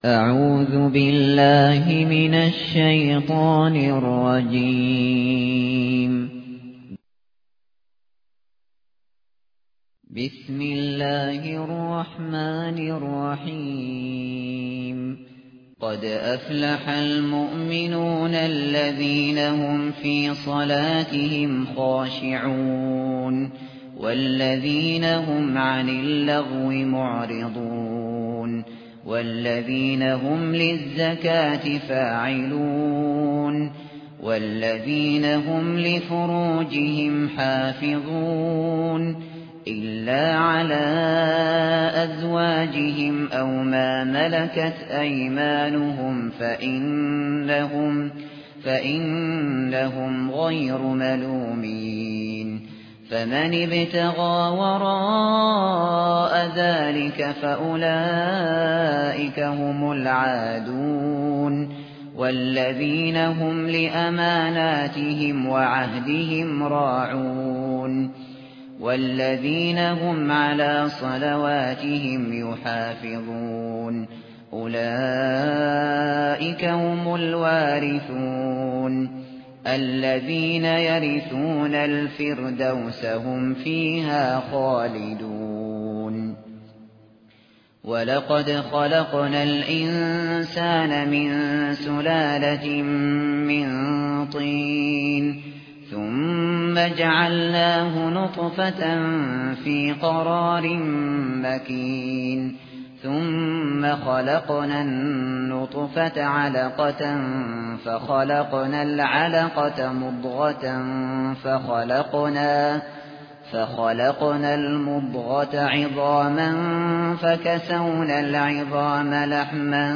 أعوذ بالله من الشيطان الرجيم. بسم الله الرحمن الرحيم. قد أفلح المؤمنون الذين هم في صلاتهم خاشعون والذين هم عن اللغو معرضون والذين هم للزكاة فاعلون والذين هم لفروجهم حافظون إلا على أزواجهم أو ما ملكت أيمانهم فإنهم غير ملومين. فمن ابتغى وراء ذلك فأولئك هم العادون والذين هم لأماناتهم وعهدهم راعون والذين هم على صلواتهم يحافظون أولئك هم الوارثون الذين يرثون الفردوس هم فيها خالدون. ولقد خلقنا الإنسان من سلالة من طين ثم جعلناه نطفة في قرار مكين ثم خلقنا النطفة علقة فخلقنا العلقة مضغة فخلقنا المضغة عظاما فكسونا العظام لحما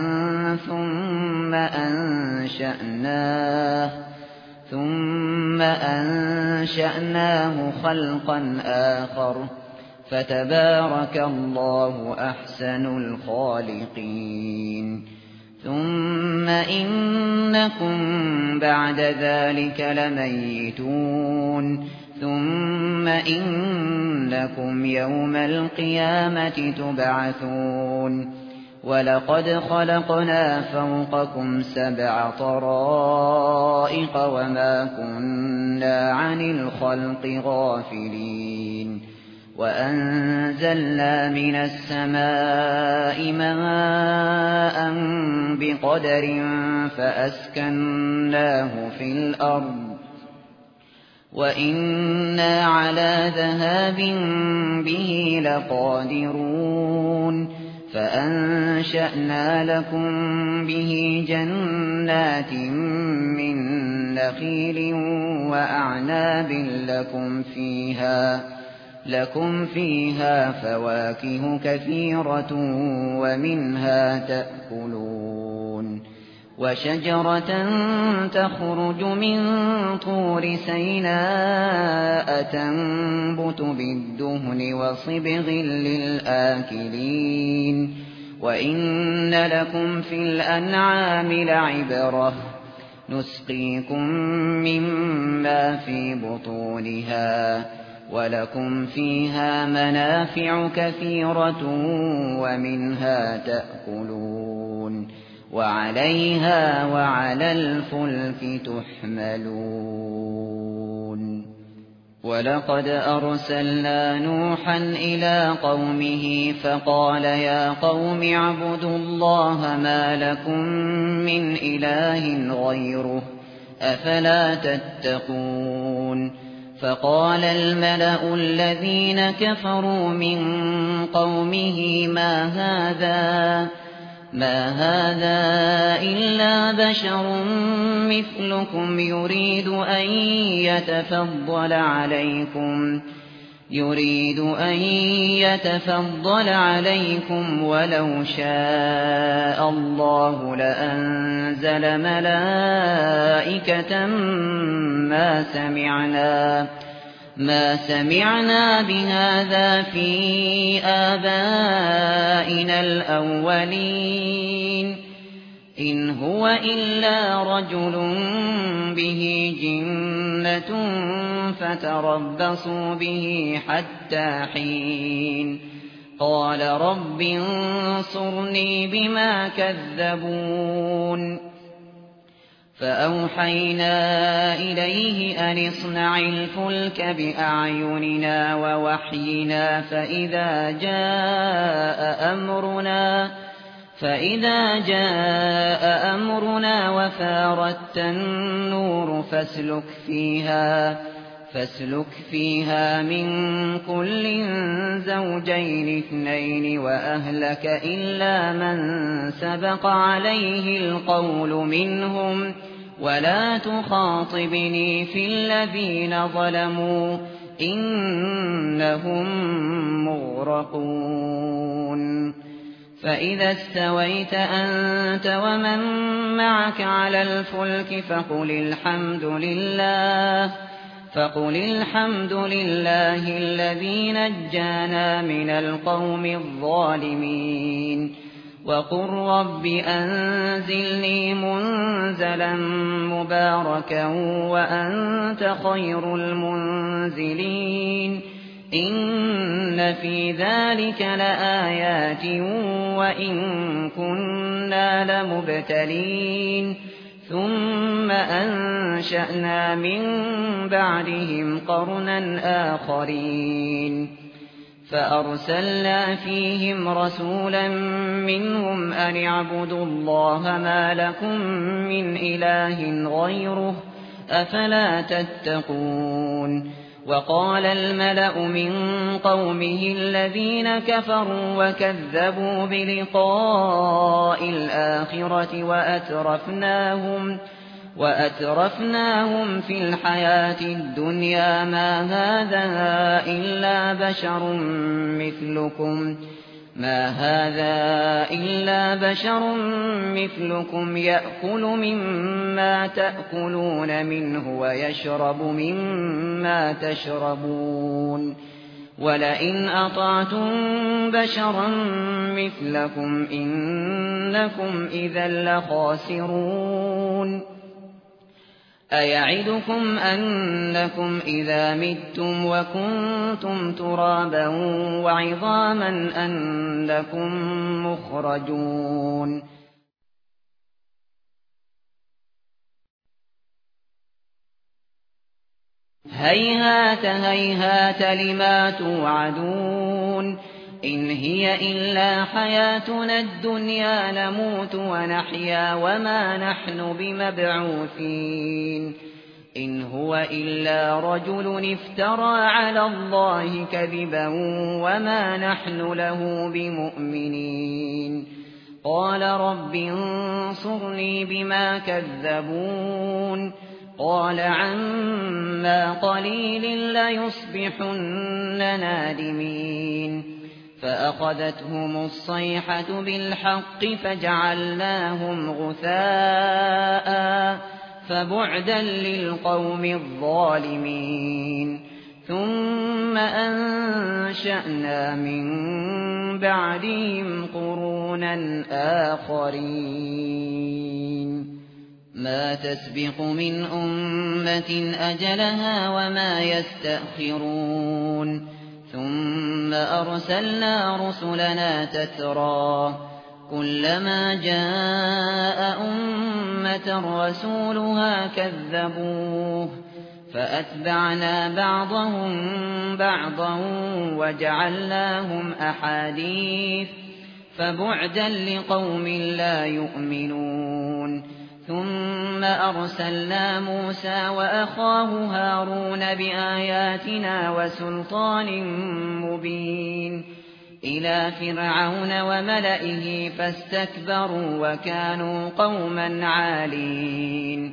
ثم أنشأناه خلقا آخر فتبارك الله أحسن الخالقين. ثم إنكم بعد ذلك لميتون ثم إنكم يوم القيامة تبعثون. ولقد خلقنا فوقكم 7 طرائق وما كنا عن الخلق غافلين. وأنزلنا من السماء ماء بقدر فأسكناه في الأرض وإنا على ذهاب به لقادرون. فأنشأنا لكم به جنات من نخيل وأعناب لكم فيها فواكه كثيرة ومنها تأكلون. وشجرة تخرج من طور سيناء تنبت بالدهن وصبغ للآكلين. وإن لكم في الأنعام لعبرة نسقيكم مما في بطونها ولكم فيها منافع كثيرة ومنها تأكلون وعليها وعلى الفلك تحملون. ولقد أرسلنا نوحا إلى قومه فقال يا قوم اعبدوا الله ما لكم من إله غيره أفلا تتقون. فقال الملأ الذين كفروا من قومه ما هذا إلا بشر مثلكم يريد أن يتفضل عليكم ولو شاء الله لأنزل ملائكة ما سمعنا بهذا في آبائنا الأولين إن هو إلا رجل به جنة فتربصوا به حتى حين قال رب انصرني بما كذبون فأوحينا إليه أن اصنع الفلك بأعيننا ووحينا فإذا جاء أمرنا وفارت النور فاسلك فيها من كل زوجين اثنين وأهلك إلا من سبق عليه القول منهم ولا تخاطبني في الذين ظلموا إنهم مغرقون فإذا استويت أنت ومن معك على الفلك فقل الحمد لله الذي نجانا من القوم الظالمين وقل رب أنزلني منزلا مباركا وأنت خير المنزلين إن في ذلك لآيات وإن كنا لمبتلين ثم أنشأنا من بعدهم قرنا آخرين فأرسلنا فيهم رسولا منهم أن اعبدوا الله ما لكم من إله غيره أفلا تتقون وقال الملأ من قومه الذين كفروا وكذبوا بلقاء الآخرة وأترفناهم في الحياة الدنيا ما هذا إلا بشر مثلكم يأكل مما تأكلون منه ويشرب مما تشربون ولئن أطعتم بشرا مثلكم إنكم إذا لخاسرون أيعدكم أنكم إذا متم وكنتم ترابا وعظاما أنكم مخرجون هيهات هيهات لما توعدون إن هي إلا حياتنا الدنيا نموت ونحيا وما نحن بمبعوثين إن هو إلا رجل افترى على الله كذبا وما نحن له بمؤمنين قال رب انصرني بما كذبون قال عما قليل ليصبحن نادمين فأخذتهم الصيحة بالحق فجعلناهم غثاء فبعدا للقوم الظالمين ثم أنشأنا من بعدهم قرونا آخرين ما تسبق من أمة أجلها وما يستأخرون ثم أرسلنا رسلنا تترى كلما جاء أمة رسولها كذبوه فأتبعنا بعضهم بعضا وجعلناهم أحاديث فبعدا لقوم لا يؤمنون ثم أرسلنا موسى وأخاه هارون بآياتنا وسلطان مبين إلى فرعون وملئه فاستكبروا وكانوا قوما عالين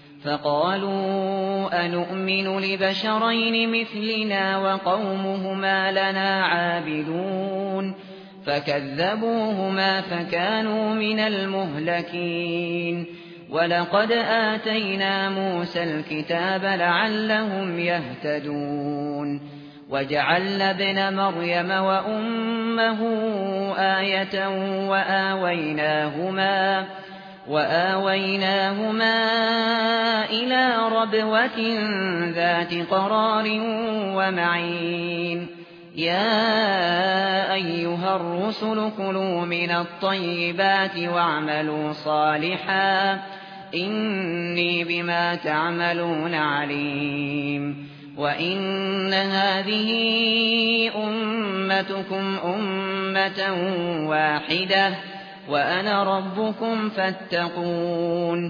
فقالوا أنؤمن لبشرين مثلنا وقومهما لنا عابدون فكذبوهما فكانوا من المهلكين ولقد آتينا موسى الكتاب لعلهم يهتدون وجعلنا ابن مريم وأمه آية وآويناهما إلى ربوة ذات قرار ومعين يا أيها الرسل كلوا من الطيبات واعملوا صالحا إني بما تعملون عليم وإن هذه أمتكم أمة واحدة وأنا ربكم فاتقون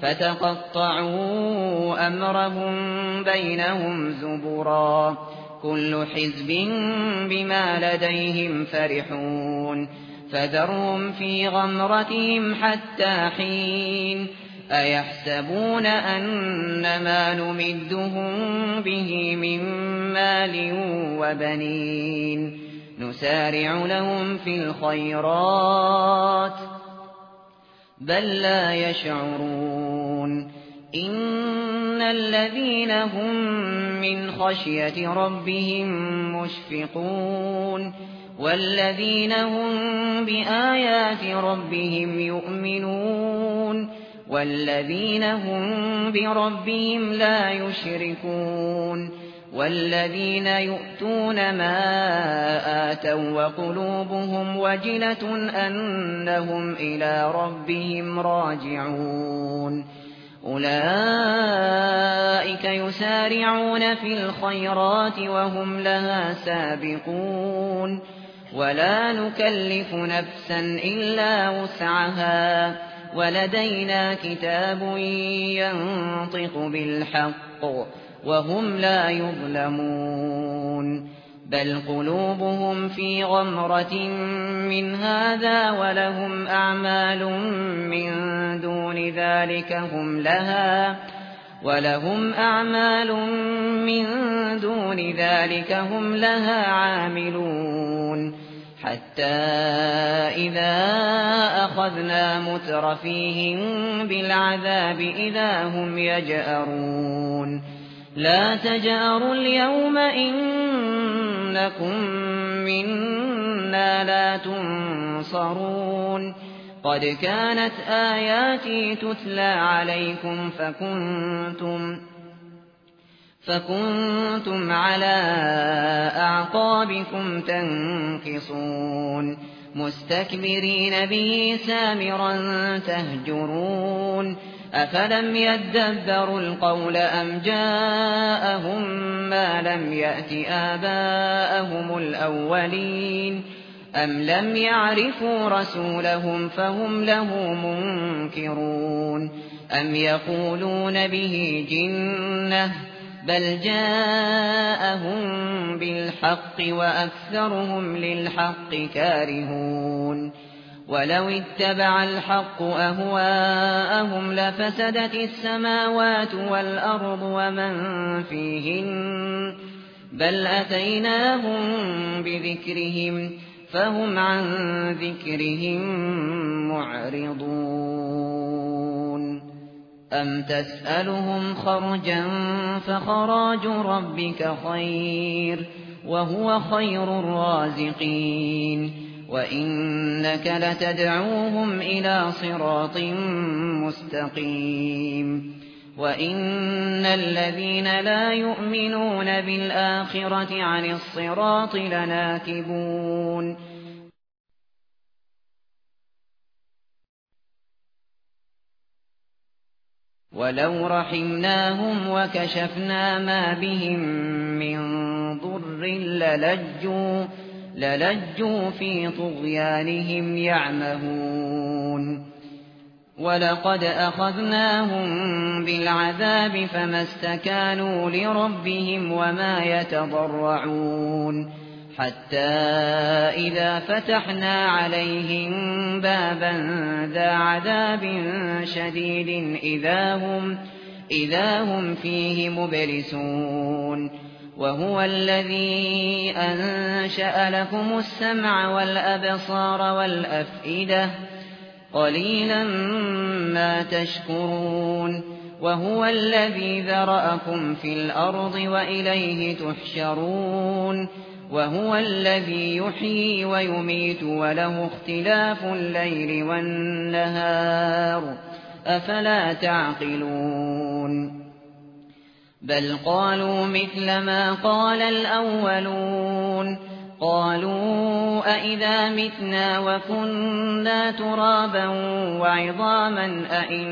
فتقطعوا أمرهم بينهم زبرا كل حزب بما لديهم فرحون فذرهم في غمرتهم حتى حين أيحسبون أنما نمدهم به من مال وبنين نسارع لهم في الخيرات بل لا يشعرون إن الذين هم من خشية ربهم مشفقون والذين هم بآيات ربهم يؤمنون والذين هم بربهم لا يشركون والذين يؤتون ما آتوا وقلوبهم وجلة أنهم إلى ربهم راجعون أولئك يسارعون في الخيرات وهم لها سابقون ولا نكلف نفسا إلا وسعها ولدينا كتاب ينطق بالحق وهم لا يظلمون بل قلوبهم في غمرة من هذا ولهم أعمال من دون ذلك هم لها عاملون حتى إذا أخذنا مترفيهم بالعذاب إذا هم يجأرون لا تجأروا اليوم إنكم منا لا تنصرون قد كانت آياتي تتلى عليكم فكنتم على أعقابكم تنكصون مستكبرين به سامرا تهجرون أفلم يدبروا القول أم جاءهم ما لم يأت آباءهم الأولين أم لم يعرفوا رسولهم فهم له منكرون أم يقولون به جنة بل جاءهم بالحق وأكثرهم للحق كارهون ولو اتبع الحق أهواءهم لفسدت السماوات والأرض ومن فيهن بل أتيناهم بذكرهم فهم عن ذكرهم معرضون أم تسألهم خرجا فخراج ربك خير وهو خير الرازقين وإنك لتدعوهم إلى صراط مستقيم وإن الذين لا يؤمنون بالآخرة عن الصراط لناكبون ولو رحمناهم وكشفنا ما بهم من ضر للجوا في طغيانهم يعمهون ولقد أخذناهم بالعذاب فما استكانوا لربهم وما يتضرعون حتى إذا فتحنا عليهم بابا ذا عذاب شديد إذا هم فيه مبلسون وهو الذي أنشأ لكم السمع والأبصار والأفئدة قليلا ما تشكرون وهو الذي ذرأكم في الأرض وإليه تحشرون وهو الذي يحيي ويميت وله اختلاف الليل والنهار أفلا تعقلون بل قالوا مثل ما قال الأولون قالوا أئذا متنا وكنا ترابا وعظاما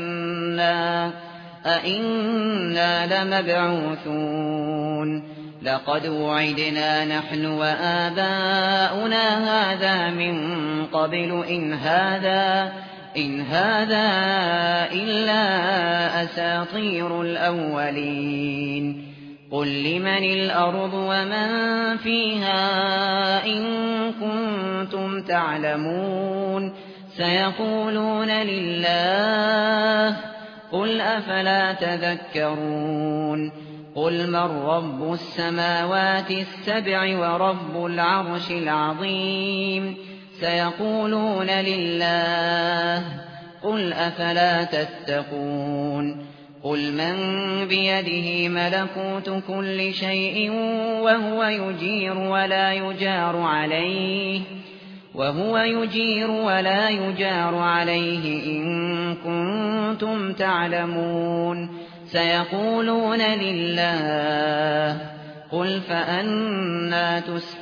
أئنا لمبعوثون لقد وعدنا نحن وآباؤنا هذا من قبل إن هذا إلا أساطير الأولين قل لمن الأرض ومن فيها إن كنتم تعلمون سيقولون لله قل أفلا تذكرون قل من رب السماوات السبع ورب العرش العظيم سيقولون لله قل أفلا تتقون قل من بيده ملكوت كل شيء وهو يجير ولا يجار عليه إن كنتم تعلمون سيقولون لله قل فأنى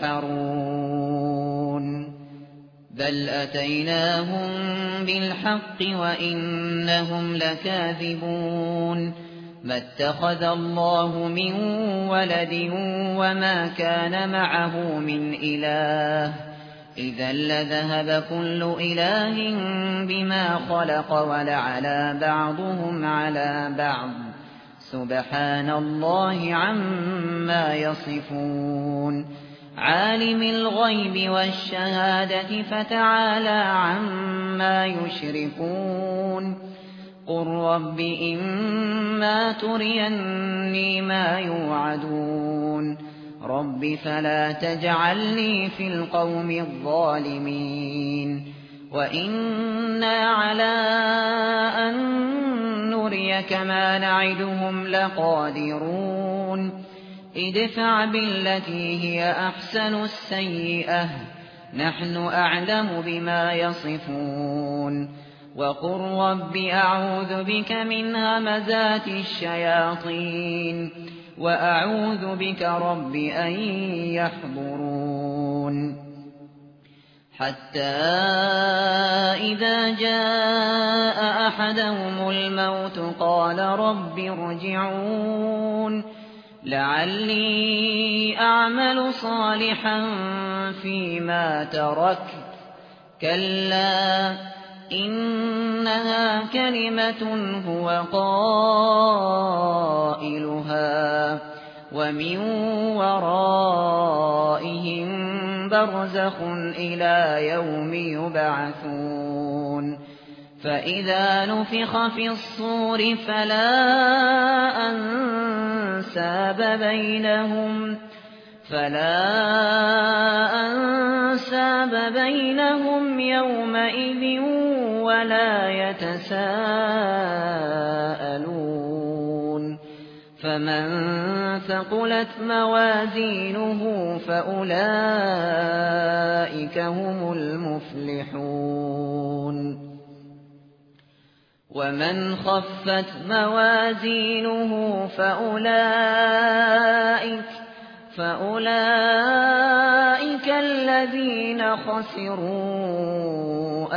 تسحرون بل أتيناهم بالحق وإنهم لكاذبون ما اتخذ الله من ولد وما كان معه من إله إذا لذهب كل إله بما خلق ولعلى بعضهم على بعض سبحان الله عما يصفون عالم الغيب والشهادة فتعالى عما يشركون قل رب إما تريني ما يوعدون رب فلا تجعلني في القوم الظالمين وإنا على أن نريك ما نعدهم لقادرون ادفع بالتي هي أحسن السيئة نحن أعلم بما يصفون وقل رب أعوذ بك من همزات الشياطين وأعوذ بك رب أن يحضرون حتى إذا جاء أحدهم الموت قال رب ارجعون لعلي أعمل صالحا فيما تركت كلا إنها كلمة هو قائلها ومن ورائهم برزخ إلى يوم يبعثون فإذا نفخ في الصور فلا أنساب بينهم يومئذ ولا يتساءلون فمن ثقلت موازينه فأولئك هم المفلحون ومن خفت موازينه فأولئك الذين خسروا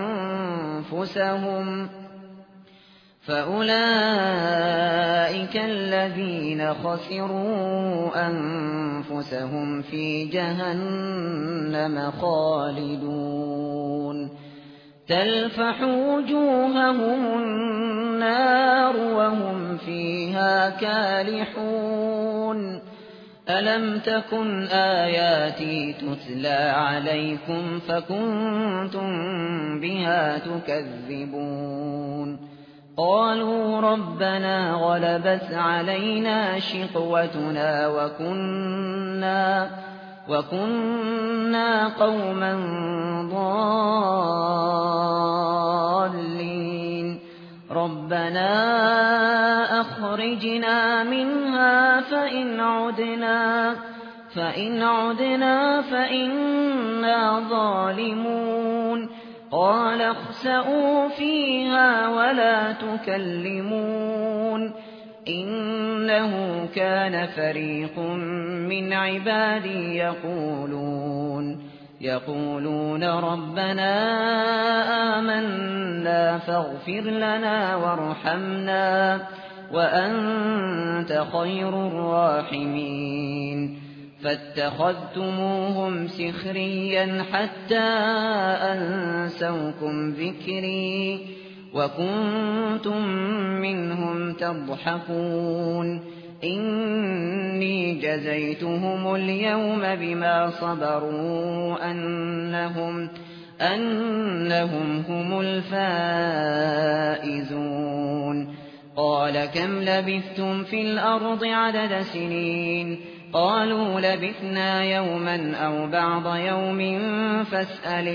أنفسهم في جهنم خالدون تلفح وجوههم النار وهم فيها كالحون ألم تكن آياتي تتلى عليكم فكنتم بها تكذبون قالوا ربنا غلبت علينا شقوتنا وكنا قوما ضالين ربنا أخرجنا منها فإن عدنا فإنا ظالمون قال اخسئوا فيها ولا تكلمون إنه كان فريق من عبادي يقولون ربنا آمنا فاغفر لنا وارحمنا وأنت خير الراحمين فاتخذتموهم سخريا حتى أنسوكم ذكري وكنتم منهم تضحكون إني جزيتهم اليوم بما صبروا أنهم هم الفائزون قال كم لبثتم في الأرض عدد سنين قالوا لبثنا يوما أو بعض يوم فاسأل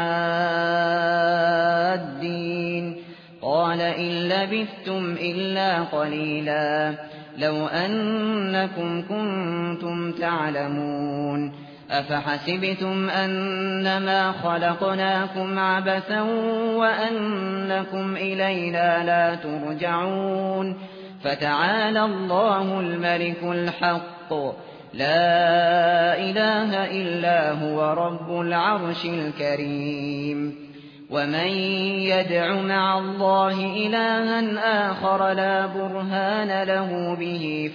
العادين قال إن لبثتم إلا قليلا لو أنكم كنتم تعلمون أفحسبتم أنما خلقناكم عبثا وأنكم إلينا لا ترجعون فتعالى الله الملك الحق لا إله إلا هو رب العرش الكريم ومن يدع مع الله إلها آخر لا برهان له به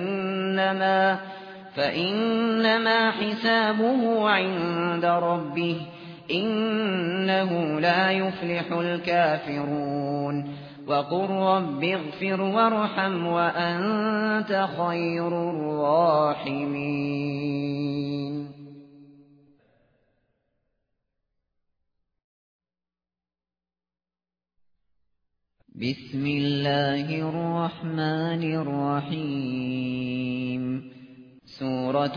فإنما حسابه عند ربه إنه لا يفلح الكافرون وقل رب اغفر وارحم وأنت خير الراحمين بسم الله الرحمن الرحيم سورة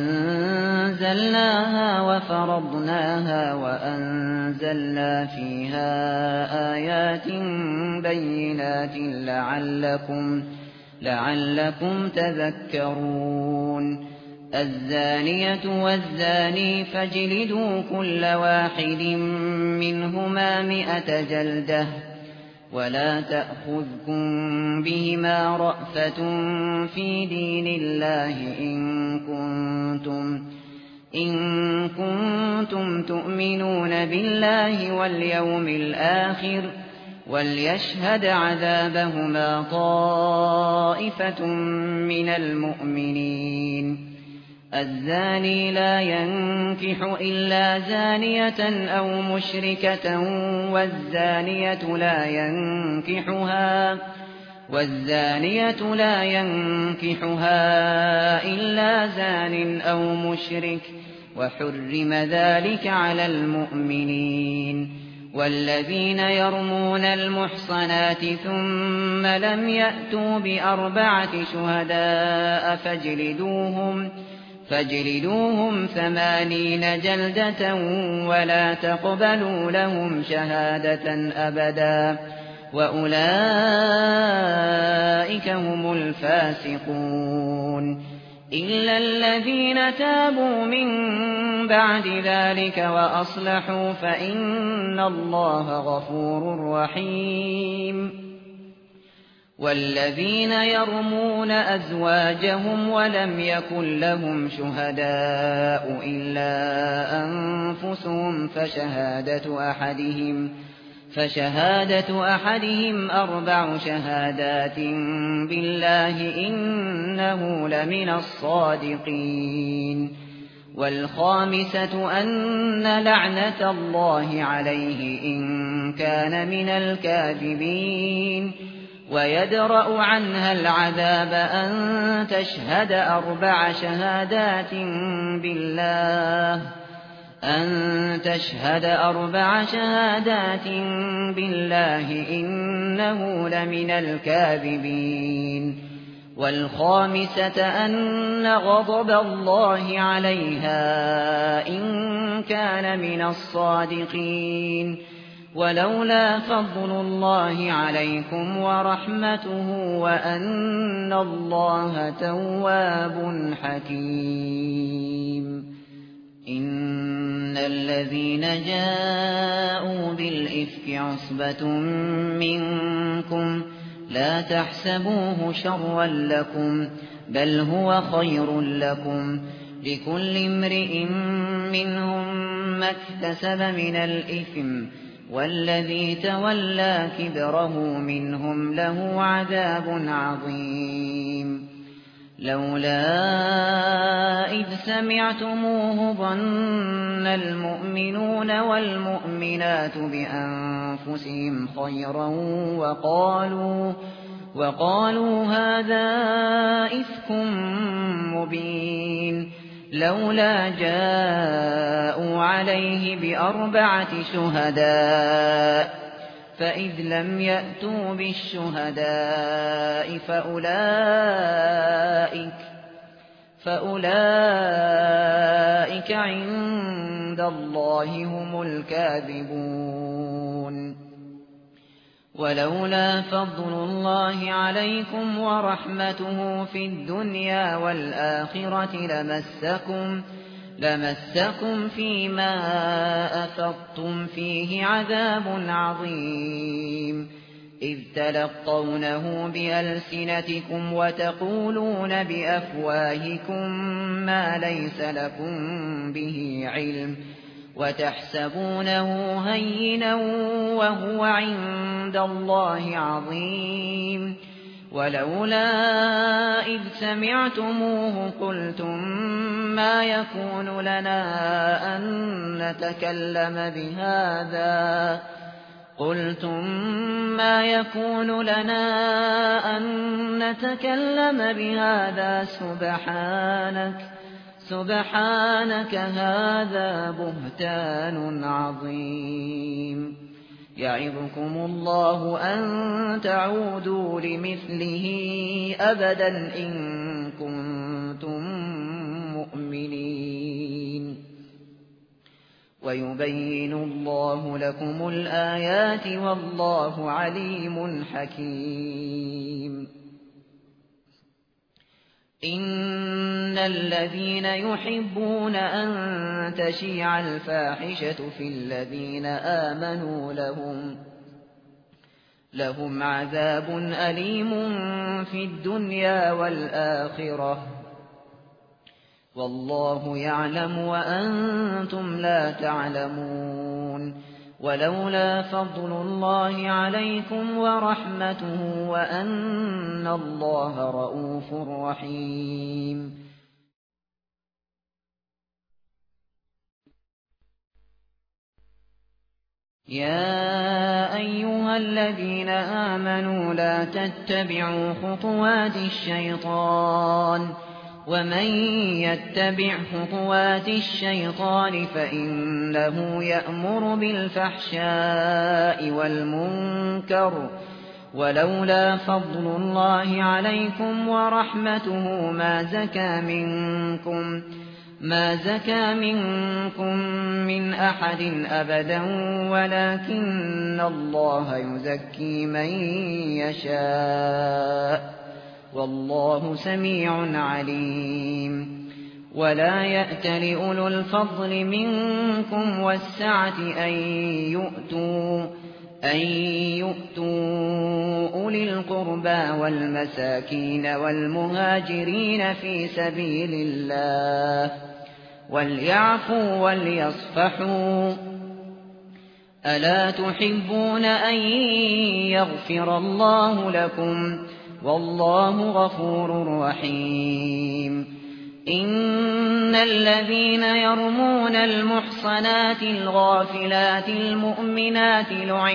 أنزلناها وفرضناها وأنزلنا فيها آيات بينات لعلكم تذكرون الزانية والزاني فاجلدوا كل واحد منهما 100 جلدة ولا تأخذكم بهما رأفة في دين الله إن كنتم تؤمنون بالله واليوم الآخر وليشهد عذابهما طائفة من المؤمنين الزاني لا ينكح إلا زانية أو مشركة والزانية لا ينكحها إلا زان أو مشرك وحرم ذلك على المؤمنين والذين يرمون المحصنات ثم لم يأتوا ب4 شهداء فاجلدوهم 80 جلدة ولا تقبلوا لهم شهادة أبدا وأولئك هم الفاسقون إلا الذين تابوا من بعد ذلك وأصلحوا فإن الله غفور رحيم والذين يرمون أزواجهم ولم يكن لهم شهداء إلا أنفسهم فشهادة أحدهم 4 شهادات بالله إنه لمن الصادقين والخامسة أن لعنة الله عليه إن كان من الكاذبين ويدرأ عنها العذاب أن تشهد 4 شهادات بالله إنه لمن الكاذبين والخامسة أن غضب الله عليها إن كان من الصادقين ولولا فضل الله عليكم ورحمته وأن الله تواب حكيم إن الذين جاءوا بالإفك عصبة منكم لا تحسبوه شرا لكم بل هو خير لكم لكل امرئ منهم ما اكتسب من الإثم والذي تولى كبره منهم له عذاب عظيم لولا إذ سمعتموه ظن المؤمنون والمؤمنات بأنفسهم خيرا وقالوا هذا إفك مبين لولا جاءوا عليه بأربعة شهداء فإذ لم يأتوا بالشهداء فأولئك عند الله هم الكاذبون ولولا فضل الله عليكم ورحمته في الدنيا والآخرة لمسكم فيما أفضتم فيه عذاب عظيم إذ تلقونه بألسنتكم وتقولون بأفواهكم ما ليس لكم به علم وتحسبونه هينا وهو عند الله عظيم ولولا إذ سمعتموه قلتم ما يكون لنا أن نتكلم بهذا سبحانك هذا بهتان عظيم يعظكم الله أن تعودوا لمثله أبدا إن كنتم مؤمنين ويبين الله لكم الآيات والله عليم حكيم إن الذين يحبون أن تشيع الفاحشة في الذين آمنوا لهم عذاب أليم في الدنيا والآخرة والله يعلم وأنتم لا تعلمون ولولا فضل الله عليكم ورحمته وأن الله رءوف رحيم يا أيها الذين آمنوا لا تتبعوا خطوات الشيطان ومن يتبع خطوات الشيطان فإنه يأمر بالفحشاء والمنكر ولولا فضل الله عليكم ورحمته ما زكى منكم من أحد أبدا ولكن الله يزكي من يشاء والله سميع عليم ولا يأتل أولو الفضل منكم والسعة أن يؤتوا أولي القربى والمساكين والمهاجرين في سبيل الله وليعفوا وليصفحوا ألا تحبون أن يغفر الله لكم والله غفور رحيم إن الذين يرمون المحصنات الغافلات المؤمنات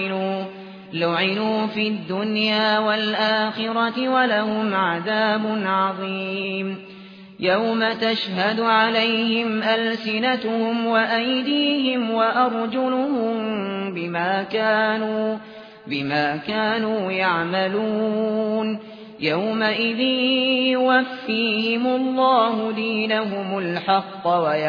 لعنوا في الدنيا والآخرة ولهم عذاب عظيم يوم تشهد عليهم ألسنتهم وأيديهم وأرجلهم بما كانوا يعملون يومئذ يوفيهم الله دينهم الحق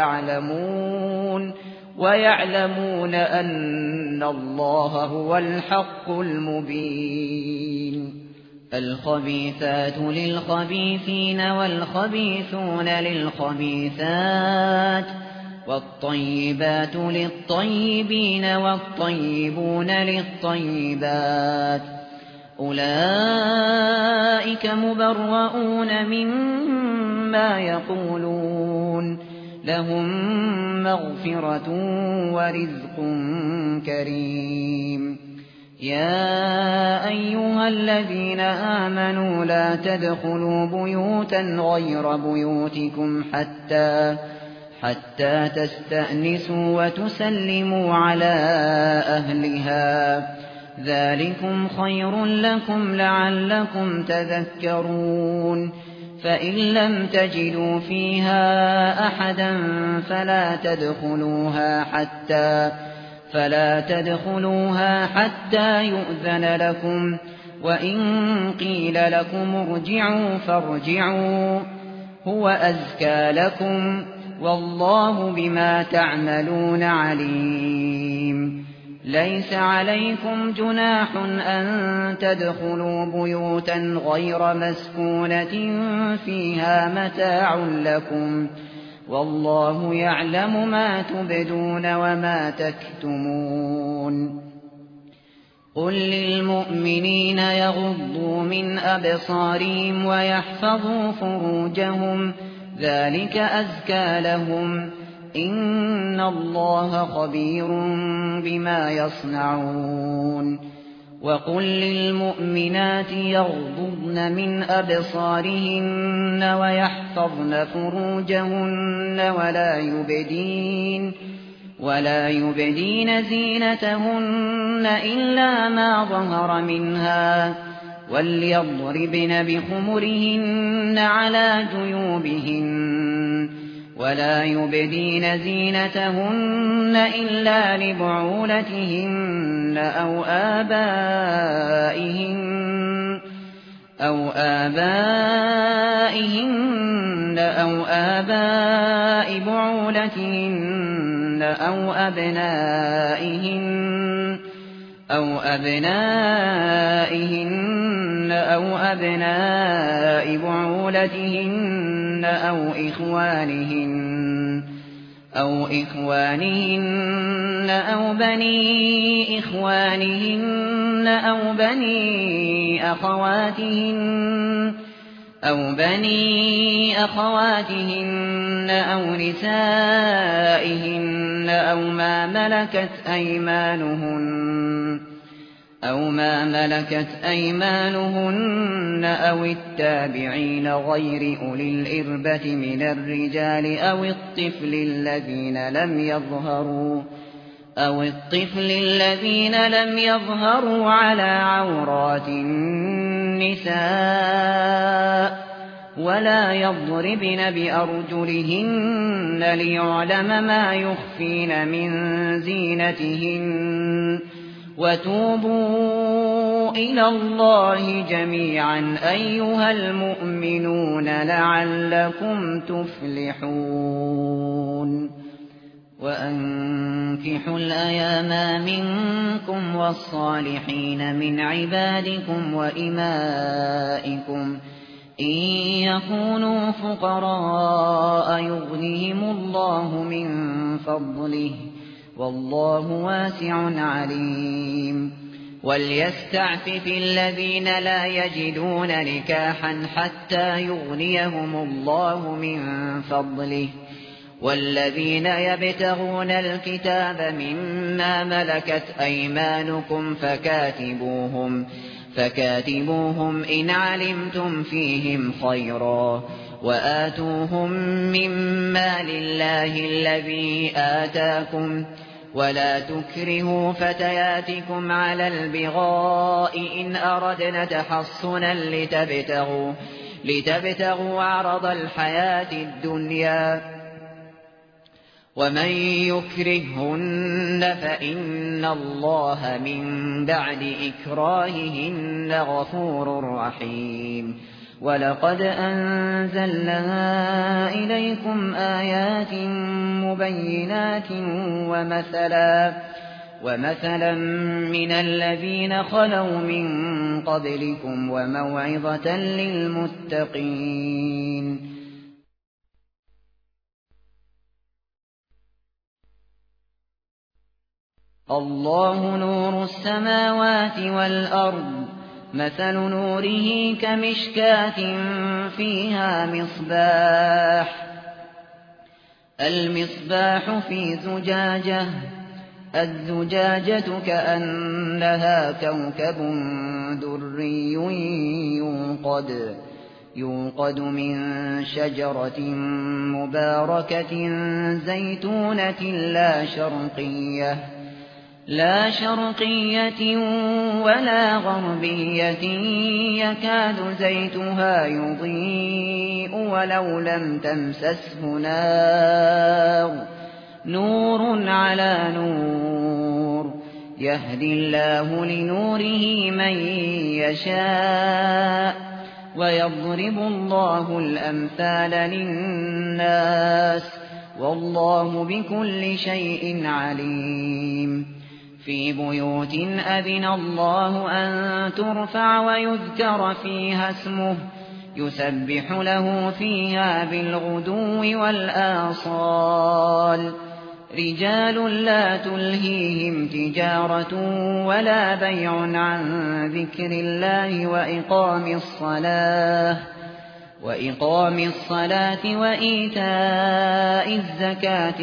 ويعلمون أن الله هو الحق المبين الخبيثات للخبيثين والخبيثون للخبيثات والطيبات للطيبين والطيبون للطيبات أولئك مبرؤون مما يقولون لهم مغفرة ورزق كريم يا أيها الذين آمنوا لا تدخلوا بيوتا غير بيوتكم حتى تستأنسوا وتسلموا على أهلها ذلكم خير لكم لعلكم تذكرون فإن لم تجدوا فيها أحدا فلا تدخلوها حتى يؤذن لكم وإن قيل لكم ارجعوا فارجعوا هو أزكى لكم والله بما تعملون عليم ليس عليكم جناح أن تدخلوا بيوتا غير مسكونة فيها متاع لكم والله يعلم ما تبدون وما تكتمون قل للمؤمنين يغضوا من أبصارهم ويحفظوا فروجهم ذلك أزكى لهم إن الله خبير بما يصنعون وقل للمؤمنات يغضضن من أبصارهن ويحفظن فروجهن ولا يبدين زينتهن إلا ما ظهر منها وليضربن بخمرهن على جيوبهن ولا يبدين زينتهن إلا لبعولتهن أو آبائهن أو آباء بعولتهن أو أبنائهن أو أبناء بعولتهن أو إخوانهن أو بني إخوانهن أو بني أخواتهن أو نسائهن أو ما ملكت أيمانهن أو التابعين غير أولي الإربة من الرجال أو الطفل الذين لم يظهروا على عورات النساء ولا يضربن بأرجلهن ليعلم ما يخفين من زينتهن وتوبوا إلى الله جميعا أيها المؤمنون لعلكم تفلحون وأنكحوا الأيام منكم والصالحين من عبادكم وإمائكم إن يكونوا فقراء يغنيهم الله من فضله والله واسع عليم وليستعفف الذين لا يجدون نكاحا حتى يغنيهم الله من فضله والذين يبتغون الكتاب مما ملكت أيمانكم فكاتبوهم إن علمتم فيهم خيرا وآتوهم مما لله الذي آتاكم ولا تكرهوا فتياتكم على البغاء إن أردنا تحصنا لتبتغوا عرض الحياة الدنيا ومن يكرههن فإن الله من بعد إكراههن غفور رحيم ولقد أنزلنا إليكم آيات مبينات ومثلا من الذين خلوا من قبلكم وموعظة للمتقين الله نور السماوات والأرض مثل نوره كمشكاة فيها المصباح في زجاجة، الزجاجة كأنها كوكب دري يوقد من شجرة مباركة زيتونة لا شرقية ولا غربية، يكاد زيتها يضيء ولو لم تمسسه نور على نور، يهدي الله لنوره من يشاء، ويضرب الله الأمثال للناس، والله بكل شيء عليم. في بيوت أذن الله أن ترفع ويذكر فيها اسمه، يسبح له فيها بالغدو والآصال، رجال لا تلهيهم تجارة ولا بيع عن ذكر الله وإقام الصلاة وإيتاء الزكاة،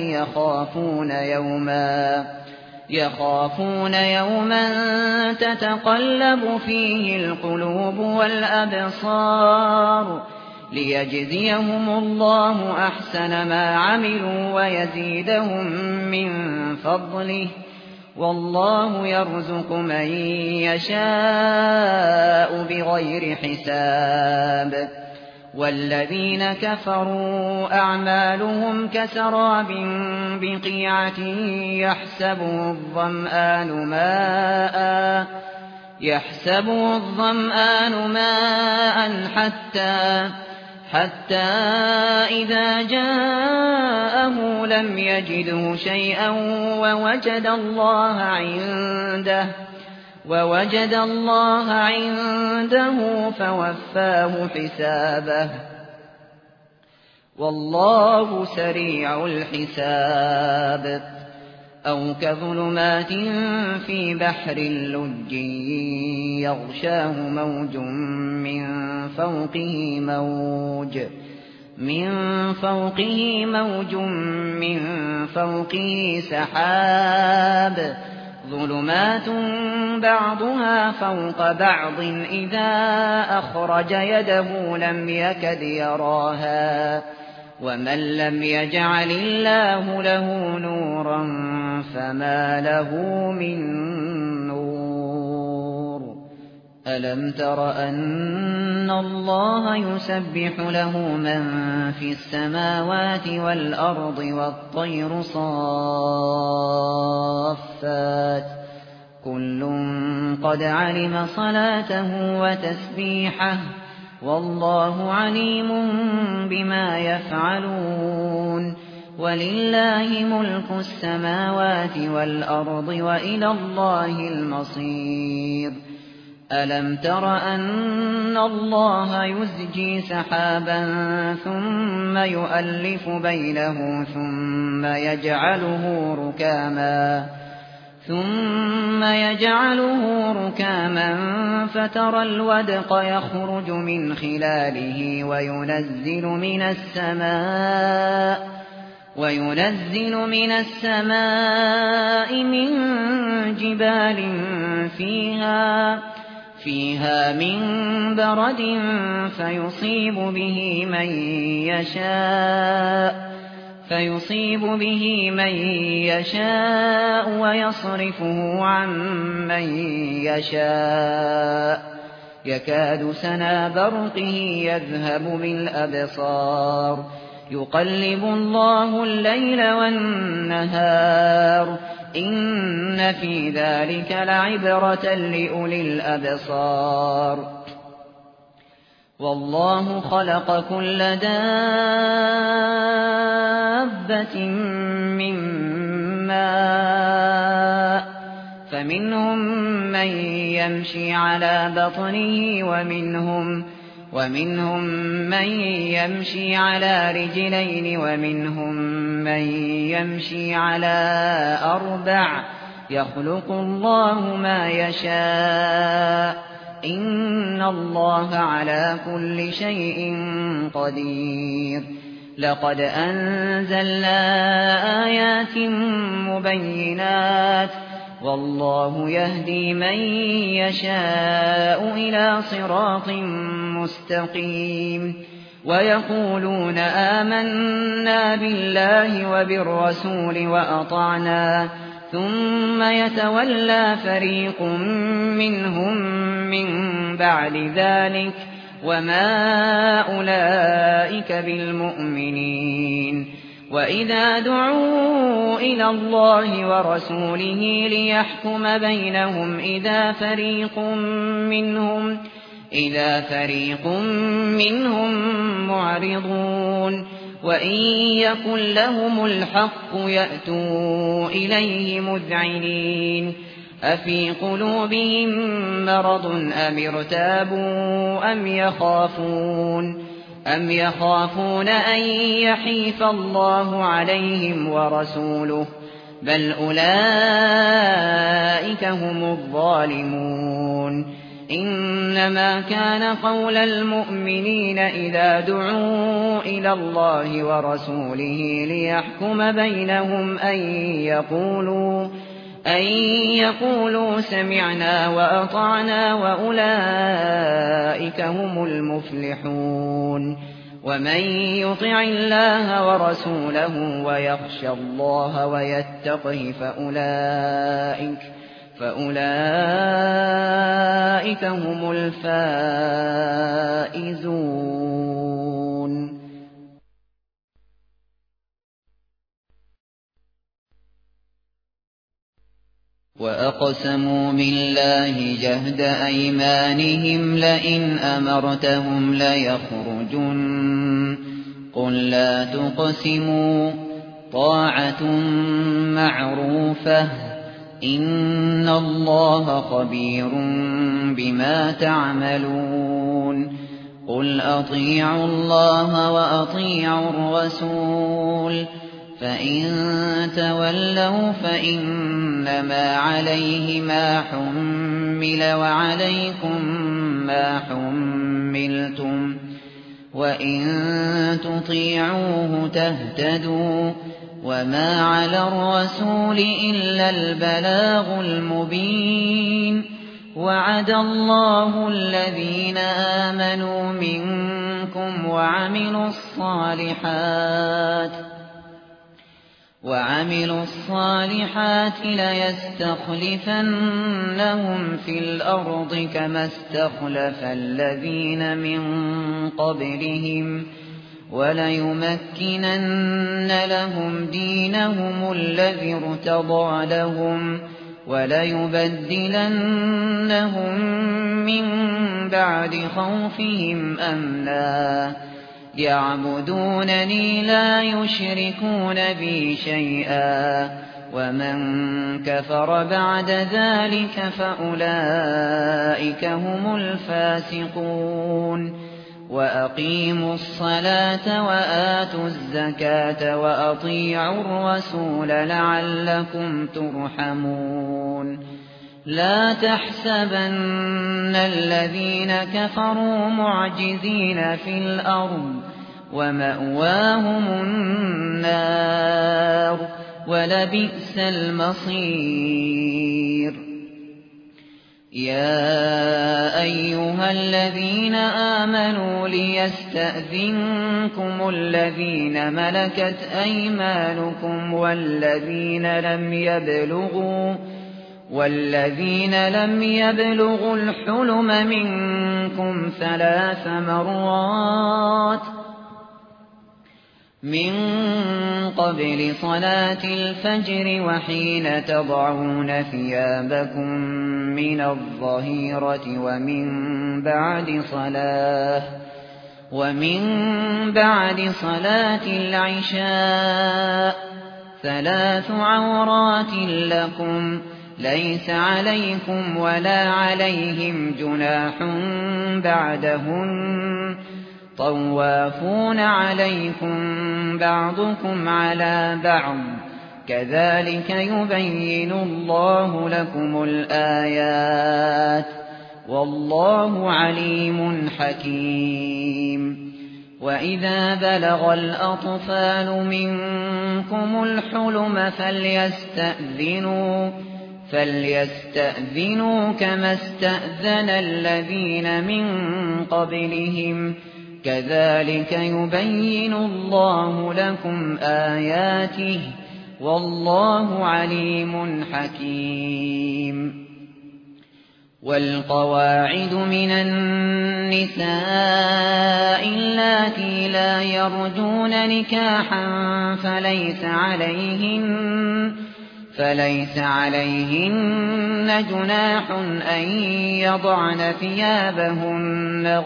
يخافون يوما تتقلب فيه القلوب والأبصار، ليجزيهم الله أحسن ما عملوا ويزيدهم من فضله، والله يرزق من يشاء بغير حساب. والذين كفروا أعمالهم كسراب بقيعة يحسبه الظمآن ماء حتى إذا جاءه لم يجده شيئا ووجد الله عنده فوفاه حسابه، والله سريع الحساب. أو كظلمات في بحر لج يغشاه موج من فوقه سحاب، ظلمات بعضها فوق بعض إذا أخرج يده لم يكد يراها، ومن لم يجعل الله له نورا فما له من نور. ألم تر أن الله يسبح له من في السماوات والأرض والطير صافات، كل قد علم صلاته وتسبيحه، والله عليم بما يفعلون. ولله ملك السماوات والأرض وإلى الله المصير. ألم تر أن الله يزجي سحابا ثم يؤلف بينه ثم يجعله ركاما فترى الودق يخرج من خلاله وينزل من السماء من جبال فيها من برد فيصيب به من يشاء ويصرفه عن من يشاء، يكاد سنا برقه يذهب بالأبصار، يقلب الله الليل والنهار، إن في ذلك لعبرة لأولي الأبصار. والله خلق كل دابة من ماء، فمنهم من يمشي على بطنه ومنهم من يمشي على رجلين ومنهم من يمشي على 4، يخلق الله ما يشاء، إن الله على كل شيء قدير لقد أنزلنا آيات مبينات والله يهدي من يشاء إلى صراط مستقيم ويقولون آمنا بالله وبالرسول وأطعنا ثم يتولى فريق منهم من بعد ذلك وما أولئك بالمؤمنين وإذا دعوا إلى الله ورسوله ليحكم بينهم إذا فريق منهم معرضون وإن يكن لهم الحق يأتوا إليه مذعنين أفي قلوبهم مرض أم ارتابوا أم يخافون أن يحيف الله عليهم ورسوله بل أولئك هم الظالمون إنما كان قول المؤمنين إذا دعوا إلى الله ورسوله ليحكم بينهم أن يقولوا سمعنا وأطعنا وأولئك هم المفلحون ومن يطع الله ورسوله ويخشى الله ويتقه فأولئك هم الفائزون. وأقسموا بالله جهد أيمانهم لئن أمرتهم ليخرجن قل لا تقسموا طاعة معروفة إن الله خبير بما تعملون قل أطيعوا الله وأطيعوا الرسول فإن تولوا فإنما عليه ما حمل وعليكم ما حملتم وإن تطيعوه تهتدوا وما على الرسول إلا البلاغ المبين وعد الله الذين آمنوا منكم وعملوا الصالحات ليستخلفنهم في الأرض كما استخلف الذين من قبلهم وليمكنن لهم دينهم الذي ارتضى لهم وليبدلنهم من بعد خوفهم أمنا يعبدونني لا يشركون بي شيئا ومن كفر بعد ذلك فأولئك هم الفاسقون وأقيموا الصلاة وآتوا الزكاة وأطيعوا الرسول لعلكم ترحمون لا تحسبن الذين كفروا معجزين في الأرض ومأواهم النار ولبئس المصير يا أيها الذين آمنوا ليستأذنكم الذين ملكت أيمانكم والذين لم يبلغوا الحلم منكم 3 مرات من قبل صلاة الفجر وحين تضعون ثيابكم من الظهيرة ومن بعد صلاة العشاء 3 عورات لكم ليس عليكم ولا عليهم جناح بعدهن طوافون عليكم بعضكم على بعض كذلك يبين الله لكم الآيات والله عليم حكيم. وإذا بلغ الأطفال منكم الحلم فليستأذنوا كما استأذن الذين من قبلهم كذلك يبين الله لكم آياته والله عليم حكيم. والقواعد من النساء اللاتي لا يرجون نكاحا فليس عليهن جناح أن يضعن ثيابهن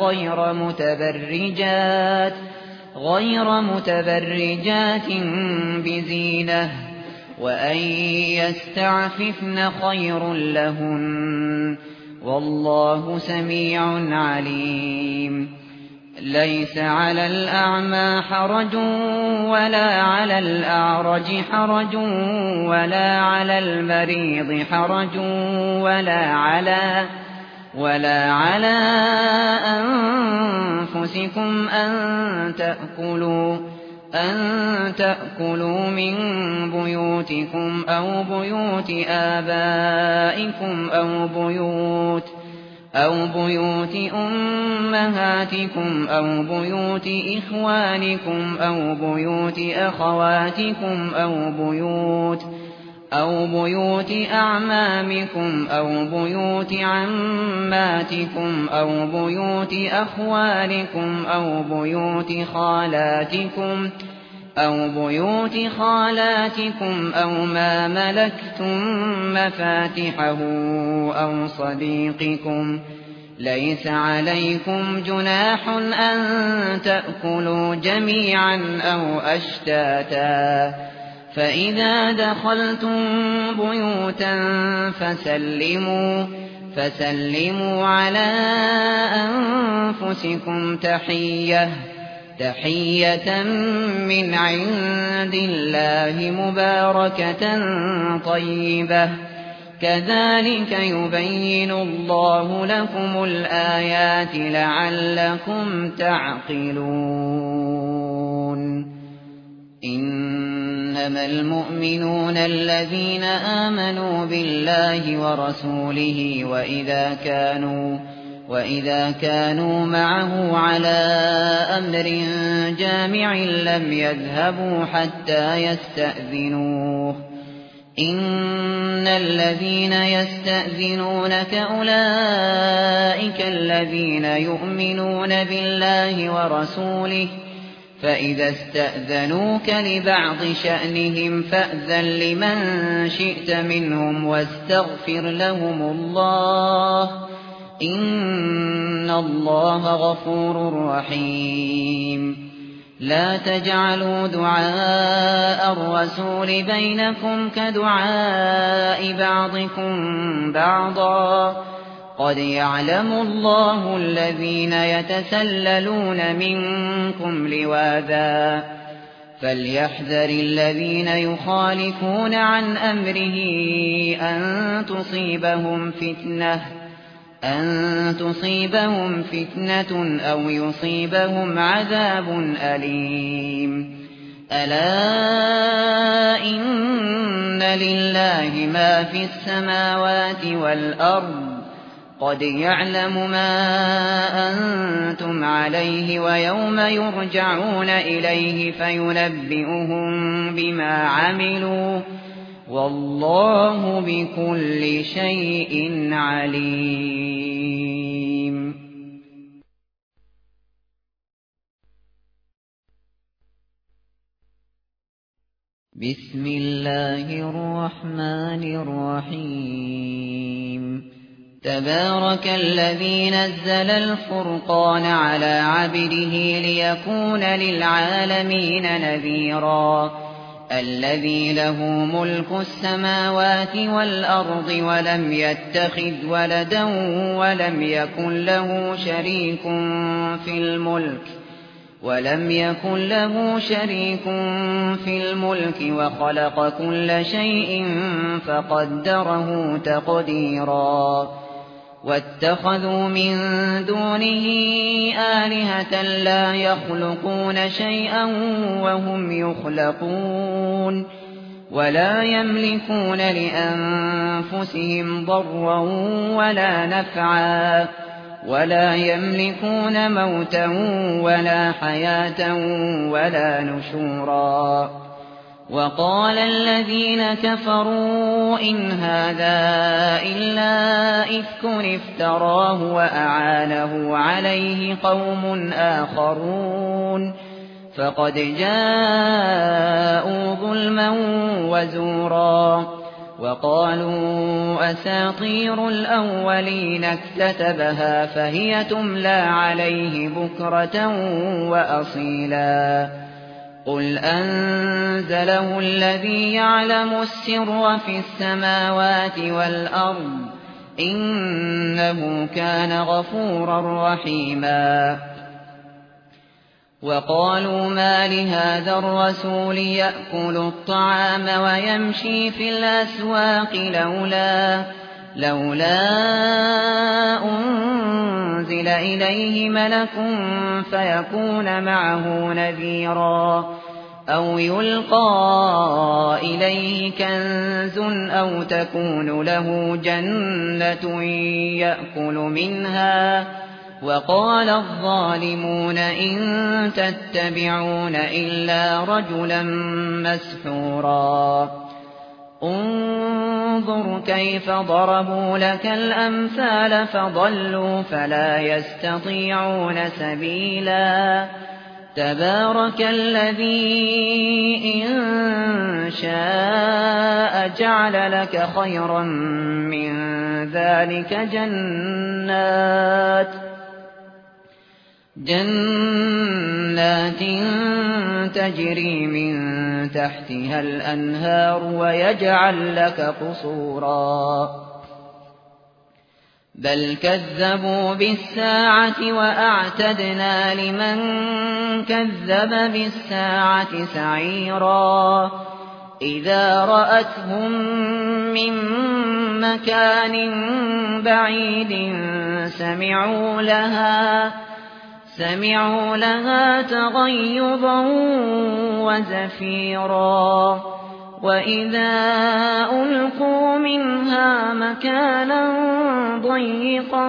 غير متبرجات بزينة وأن يستعففن خير لهن والله سميع عليم. ليس على الأعمى حرج ولا على الأعرج حرج ولا على المريض حرج ولا على أنفسكم أن تأكلوا من بيوتكم أو بيوت آبائكم أو بيوت أمهاتكم أو بيوت إخوانكم أو بيوت أخواتكم أو بيوت أعمامكم أو بيوت عماتكم أو بيوت أخوالكم أو بيوت خالاتكم أو ما ملكتم مفاتحه أو صديقكم. ليس عليكم جناح أن تأكلوا جميعا أو أشتاتا فإذا دخلتم بيوتا فسلموا على أنفسكم تحية من عند الله مباركة طيبة كذلك يبين الله لكم الآيات لعلكم تعقلون. إنما المؤمنون الذين آمنوا بالله ورسوله وإذا كانوا معه على أمر جامع لم يذهبوا حتى يستأذنوه. إن الذين يستأذنونك أولئك الذين يؤمنون بالله ورسوله فإذا استأذنوك لبعض شأنهم فأذن لمن شئت منهم واستغفر لهم الله إن الله غفور رحيم. لا تجعلوا دعاء الرسول بينكم كدعاء بعضكم بعضا قد يعلم الله الذين يتسللون منكم لواذا فليحذر الذين يخالفون عن أمره أن تصيبهم فتنة أو يصيبهم عذاب أليم. ألا إن لله ما في السماوات والأرض قد يعلم ما أنتم عليه ويوم يرجعون إليه فينبئهم بما عملوا والله بكل شيء عليم. بسم الله الرحمن الرحيم. تبارك الذي نزل الفرقان على عبده ليكون للعالمين نذيرا. الذي له ملك السماوات والأرض ولم يتخذ ولدا ولم يكن له شريك في الملك وخلق كل شيء فقدره تقديرا. واتخذوا من دونه آلهة لا يخلقون شيئا وهم يخلقون ولا يملكون لأنفسهم ضرا ولا نفعا ولا يملكون موتا ولا حياة ولا نشورا وقال الذين كفروا إن هذا إلا إفك افتراه وأعانه عليه قوم آخرون فقد جاءوا ظلما وزورا وقالوا أساطير الأولين اكتتبها فهي تملى عليه بكرة وأصيلا قل أنزله الذي يعلم السر في السماوات والأرض إنه كان غفورا رحيما وقالوا ما لهذا الرسول يأكل الطعام ويمشي في الأسواق لولا أنزل إليه ملك فيكون معه نذيرا أو يلقى إليه كنز أو تكون له جنة يأكل منها وقال الظالمون إن تتبعون إلا رجلا مسحورا انظر كيف ضربوا لك الأمثال فضلوا فلا يستطيعون سبيلا تبارك الذي إن شاء جعل لك خيرا من ذلك جنات تجري من تحتها الأنهار ويجعل لك قصورا بل كذبوا بالساعة وأعتدنا لمن كذب بالساعة سعيرا إذا رأتهم من مكان بعيد سمعوا لها تغيظا وزفيرا وإذا ألقوا منها مكانا ضيقا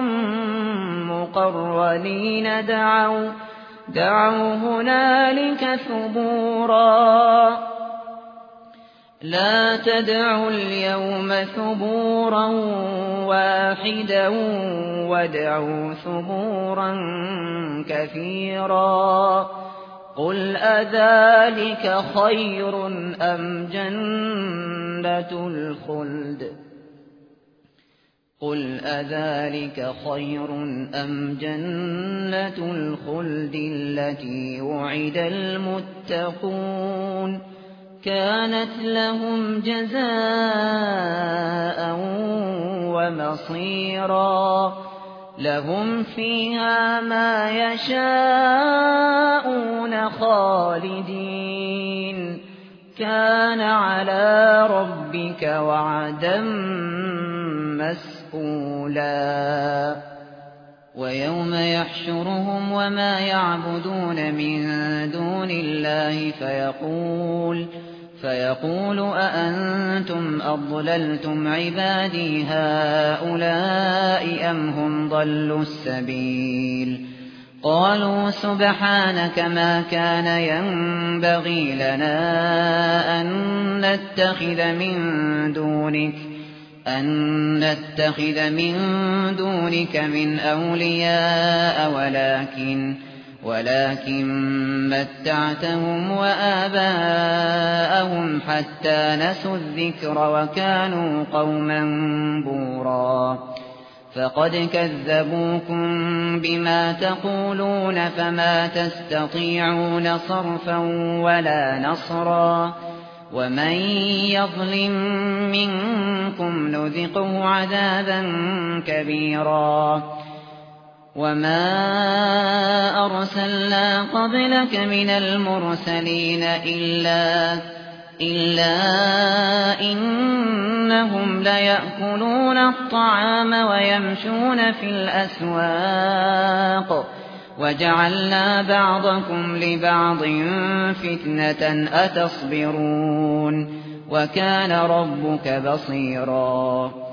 مقرنين دعوا هنالك ثبورا لا تدعوا اليوم ثبورا واحدا وادعوا ثبورا كثيرا قل أذلك خير أم جنة الخلد التي وعد المتقون كانت لهم جزاء ومصيرا لهم فيها ما يشاءون خالدين كان على ربك وعدا مسئولا ويوم يحشرهم وما يعبدون من دون الله فيقول أأنتم أضللتم عبادي هؤلاء أم هم ضلوا السبيل قالوا سبحانك ما كان ينبغي لنا أن نتخذ من دونك من أولياء ولكن متعتهم وآباءهم حتى نسوا الذكر وكانوا قوما بورا فقد كذبوكم بما تقولون فما تستطيعون صرفا ولا نصرا ومن يظلم منكم نذقه عذابا كبيرا وما أرسلنا قبلك من المرسلين إلا إنهم ليأكلون الطعام ويمشون في الأسواق وجعلنا بعضكم لبعض فتنة أتصبرون وكان ربك بصيرا